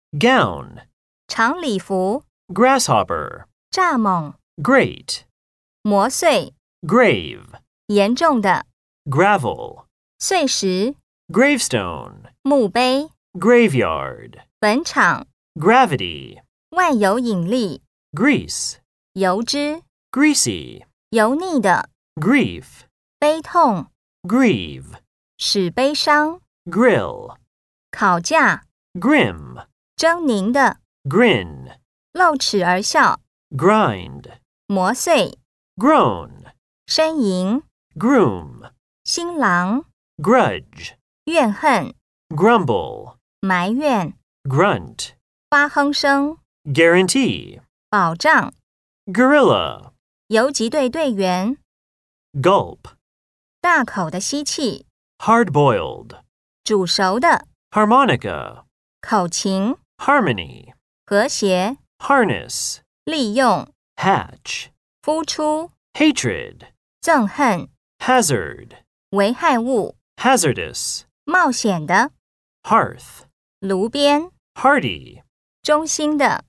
gown, 长礼服， grasshopper, 蚱蜢， grate, 磨碎， grave, 严重的， gravel, 碎石， gravestone, 墓碑， graveyard, 本场， gravity, 万有引力， grease, 油脂， greasy, 油腻的， grief, 悲痛， grieve, 使悲伤， grill, 烤架， grim, 狰狞的， grin, 露齿而笑， grind, 磨碎， groan, 呻吟， groom, 新郎， grudge, 怨恨， grumble, 埋怨， grunt, 发哼声， guarantee, 保障， gorilla, 游击队队员， gulp, 大口的吸气， hard-boiled, 煮熟的， harmonica, 口琴， harmony, 和谐， harness, 利用， hatch, 孵出， hatred, 憎恨， hazard, 危害物， hazardous, 冒险的， hearth, 炉边， hardy, 中心的。